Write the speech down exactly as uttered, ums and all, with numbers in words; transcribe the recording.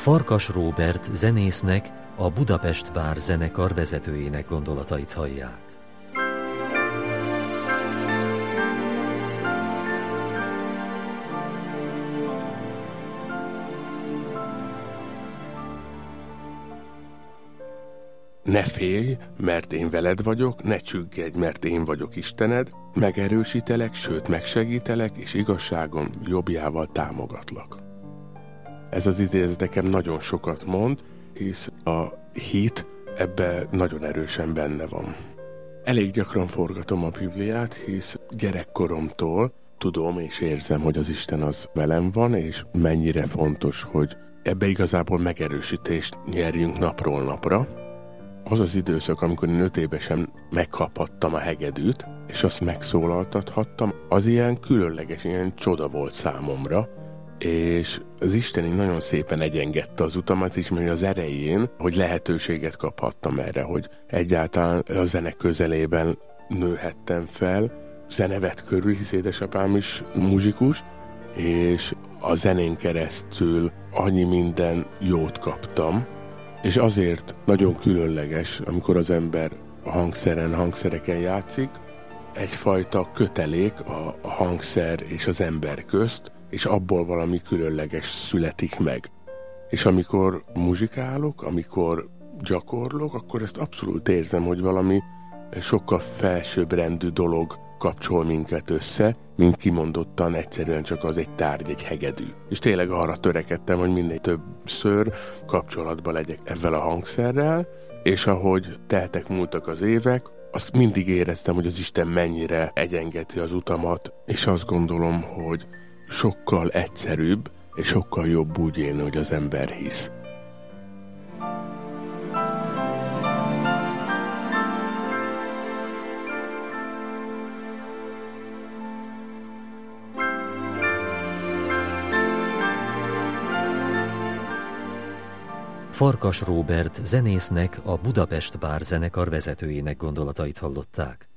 Farkas Róbert zenésznek, a Budapest Bár zenekar vezetőjének gondolatait hallják. Ne félj, mert én veled vagyok, ne csüggedj, mert én vagyok Istened, megerősítelek, sőt megsegítelek, és igazságom jobbjával támogatlak. Ez az idézet nekem nagyon sokat mond, hisz a hit ebbe nagyon erősen benne van. Elég gyakran forgatom a Bibliát, hisz gyerekkoromtól tudom és érzem, hogy az Isten az velem van, és mennyire fontos, hogy ebbe igazából megerősítést nyerjünk napról napra. Az az időszak, amikor én öt évesen megkaphattam a hegedűt, és azt megszólaltathattam, az ilyen különleges, ilyen csoda volt számomra, és az Isten nagyon szépen egyengedte az utamat is, mert az erején, hogy lehetőséget kaphattam erre, hogy egyáltalán a zene közelében nőhettem fel, zenevet körül, hisz édesapám is muzsikus, és a zenén keresztül annyi minden jót kaptam, és azért nagyon különleges, amikor az ember a hangszeren, hangszereken játszik, egyfajta kötelék a hangszer és az ember közt, és abból valami különleges születik meg. És amikor muzsikálok, amikor gyakorlok, akkor ezt abszolút érzem, hogy valami sokkal felsőbbrendű dolog kapcsol minket össze, mint kimondottan egyszerűen csak az egy tárgy, egy hegedű. És tényleg arra törekedtem, hogy minél többször kapcsolatban legyek ezzel a hangszerrel, és ahogy teltek múltak az évek, azt mindig éreztem, hogy az Isten mennyire egyengeti az utamat, és azt gondolom, hogy sokkal egyszerűbb, és sokkal jobb úgy élni, hogy az ember hisz. Farkas Róbert zenésznek, a Budapest Bár zenekar vezetőjének gondolatait hallották.